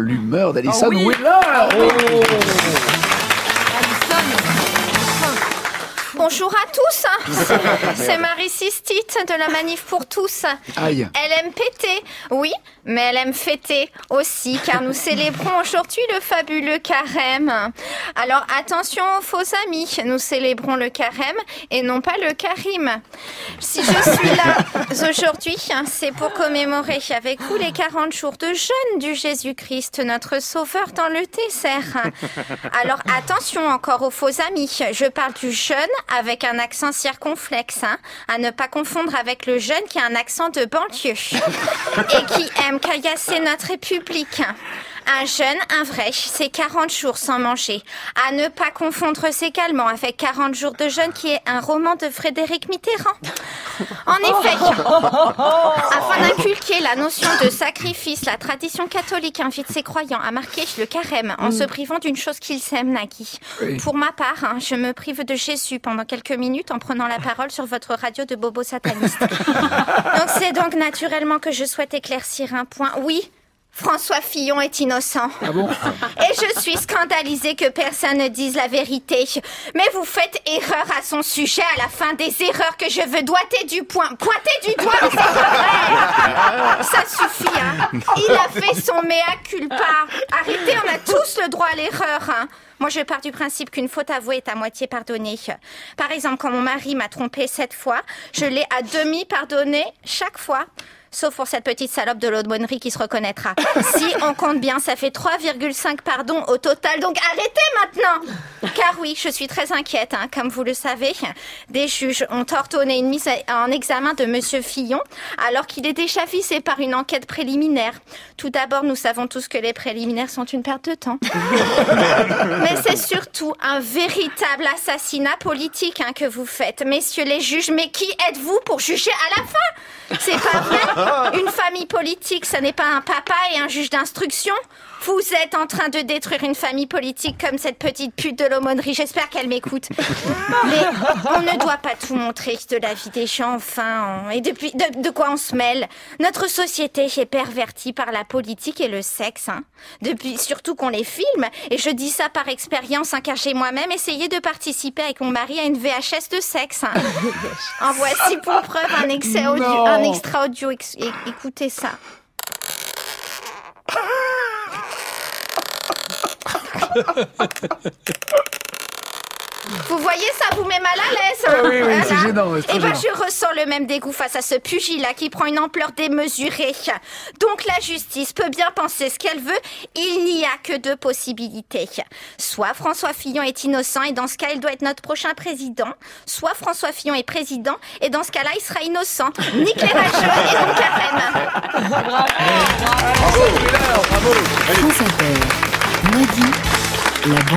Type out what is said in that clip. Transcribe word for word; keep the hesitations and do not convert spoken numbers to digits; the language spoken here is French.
l'humeur d'Alison Oh oui. Wheeler. Oh. Bonjour à tous, c'est, c'est Marie Sistite de la Manif pour tous. Aïe. Elle aime péter, oui, mais elle aime fêter aussi, car nous célébrons aujourd'hui le fabuleux carême. Alors attention aux faux amis, nous célébrons le carême et non pas le Karim. Si je suis là aujourd'hui, c'est pour commémorer avec vous les quarante jours de jeûne du Jésus-Christ, notre sauveur dans le désert. Alors attention encore aux faux amis, je parle du jeûne avec un accent circonflexe, hein, à ne pas confondre avec le jeune qui a un accent de banlieue et qui aime caillasser notre République. Un jeûne, un vrai, c'est quarante jours sans manger. À ne pas confondre également avec quarante jours de jeûne qui est un roman de Frédéric Mitterrand. En effet, afin d'inculquer la notion de sacrifice, la tradition catholique invite ses croyants à marquer le carême en se privant d'une chose qu'ils aiment, Nagui. Oui. Pour ma part, hein, je me prive de Jésus pendant quelques minutes en prenant la parole sur votre radio de bobo sataniste. Donc c'est donc naturellement que je souhaite éclaircir un point. Oui, François Fillon est innocent. Ah bon? Et je suis scandalisée que personne ne dise la vérité. Mais vous faites erreur à son sujet à la fin des erreurs que je veux doiter du point. Pointer du doigt, mais c'est pas vrai. Ça suffit, hein. Il a fait son mea culpa. Arrêtez, on a tous le droit à l'erreur, hein. Moi, je pars du principe qu'une faute avouée est à moitié pardonnée. Par exemple, quand mon mari m'a trompée sept fois, je l'ai à demi pardonné chaque fois. Sauf pour cette petite salope de l'aumônerie qui se reconnaîtra. Si on compte bien, ça fait trois virgule cinq pardons au total. Donc arrêtez maintenant. Car oui, je suis très inquiète, hein, comme vous le savez. Des juges ont ordonné une mise en examen de Monsieur Fillon, alors qu'il est déjà visé par une enquête préliminaire. Tout d'abord, nous savons tous que les préliminaires sont une perte de temps. Mais c'est surtout un véritable assassinat politique, hein, que vous faites. Messieurs les juges, mais qui êtes-vous pour juger à la fin? C'est pas vrai? Une famille politique, ce n'est pas un papa et un juge d'instruction. Vous êtes en train de détruire une famille politique comme cette petite pute de l'aumônerie. J'espère qu'elle m'écoute. Mais on ne doit pas tout montrer de la vie des gens, enfin. On... Et depuis, de, de quoi on se mêle? Notre société est pervertie par la politique et le sexe, hein. Depuis, surtout qu'on les filme. Et je dis ça par expérience, hein, car j'ai moi-même essayé de participer avec mon mari à une V H S de sexe, hein. En voici pour preuve un, excès audio, un extra audio. Ex- é- écoutez ça. Vous voyez, ça vous met mal à l'aise, hein? Ah oui, oui, c'est gênant, c'est très Et ben, gênant. je ressens le même dégoût face à ce pugilat qui prend une ampleur démesurée. Donc la justice peut bien penser ce qu'elle veut, il n'y a que deux possibilités. Soit François Fillon est innocent et dans ce cas, il doit être notre prochain président. Soit François Fillon est président et dans ce cas-là, il sera innocent. Nique les rageux et donc carême. Bravo, Wheeler, bravo. France Inter, Nagui, la